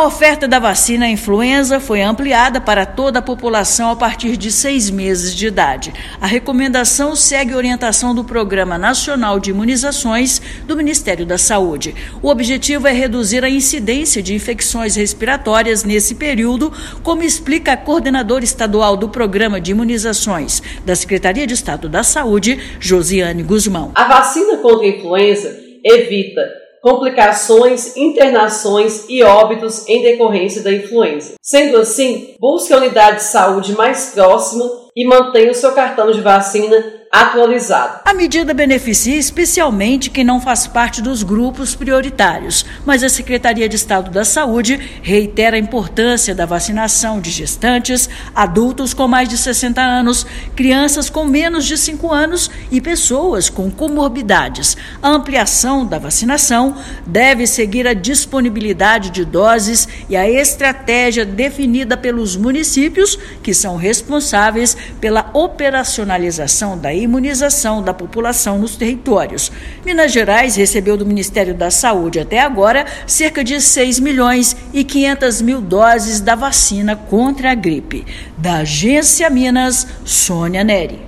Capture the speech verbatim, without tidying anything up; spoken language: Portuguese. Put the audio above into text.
oferta da vacina influenza foi ampliada para toda a população a partir de seis meses de idade. A recomendação segue a orientação do Programa Nacional de Imunizações do Ministério da Saúde. O objetivo é reduzir a incidência de infecções respiratórias nesse período, como explica a coordenadora estadual do Programa de Imunizações da Secretaria de Estado da Saúde, Josiane Guzmão. A vacina contra a influenza evita complicações, internações e óbitos em decorrência da influenza. Sendo assim, busque a unidade de saúde mais próxima e mantenha o seu cartão de vacina atualizado. A medida beneficia especialmente quem não faz parte dos grupos prioritários, mas a Secretaria de Estado da Saúde reitera a importância da vacinação de gestantes, adultos com mais de sessenta anos, crianças com menos de cinco anos e pessoas com comorbidades. A ampliação da vacinação deve seguir a disponibilidade de doses e a estratégia definida pelos municípios, que são responsáveis pela operacionalização da imunização da população nos territórios. Minas Gerais recebeu do Ministério da Saúde até agora cerca de seis milhões e quinhentas mil doses da vacina contra a gripe. Da Agência Minas, Sônia Neri.